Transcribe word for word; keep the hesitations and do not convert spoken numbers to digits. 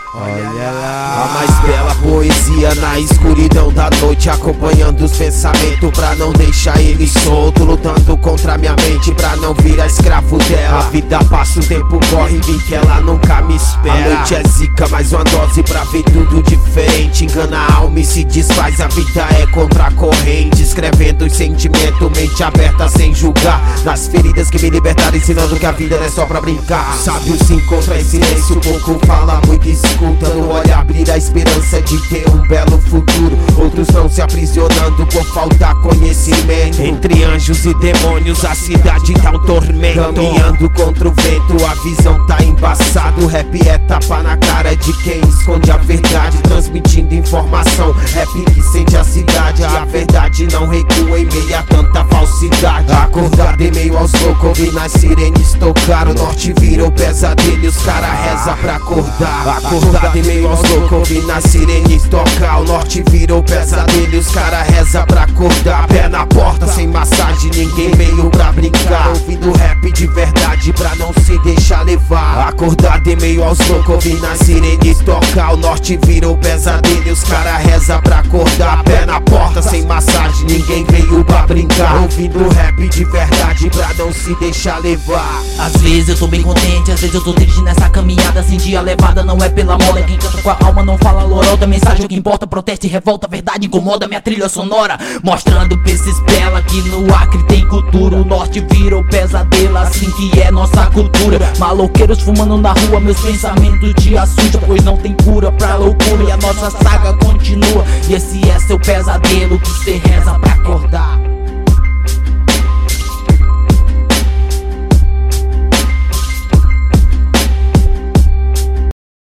Olha lá, a mais bela poesia na escuridão da noite, acompanhando os pensamentos pra não deixar ele solto, lutando contra minha mente pra não virar escravo dela. A vida passa, o tempo corre, vi que ela nunca me espera. A noite é zica, mais uma dose pra ver tudo diferente. Engana a alma e se desfaz, a vida é contra a corrente. Escrevendo os sentimentos, mente aberta sem julgar, nas feridas que me libertaram, ensinando que a vida não é só pra brincar. Sábio se encontra em silêncio, pouco fala, muito escuta. No olhar abrir a esperança de ter um belo futuro. Outros estão se aprisionando por faltar conhecimento. Entre anjos e demônios a cidade tá um tormento. Caminhando contra o vento, a visão tá embaçada. O rap é tapa na cara de quem esconde a verdade, transmitindo informação, rap que sente a cidade. A verdade não recua em meio a tanta falsidade. Acordado em meio aos loucos, ouvi nas sirenes tocar. O norte virou pesadelo e os cara reza pra acordar. Acordado em meio aos loucos, ouvi nas sirenes tocar. O norte virou pesadelo e os cara reza pra acordar. Pé na porta, sem massagem, ninguém veio pra brincar. Ouvindo rap de verdade pra não se deixar levar. Acordado em meio aos loucos, ouvi nas sirenes tocar. O norte virou pesadelo e os cara reza pra acordar. Pé na porta, sem massagem, ninguém veio pra brincar. Ouvindo rap de verdade pra não se deixar levar. Às vezes eu tô bem contente, às vezes eu tô triste nessa caminhada. Sentir a levada não é pela moda, quem canta com a alma não fala lorota. Mensagem que importa, protesta e revolta, verdade incomoda. Minha trilha sonora mostrando pra esses bela que no Acre tem cultura. O norte virou pesadelo, assim que é nossa cultura. Maloqueiros fumando na rua, meus pensamentos te assustam, pois não tem cura pra loucura e a nossa saga continua. E esse é seu pesadelo que cê reza pra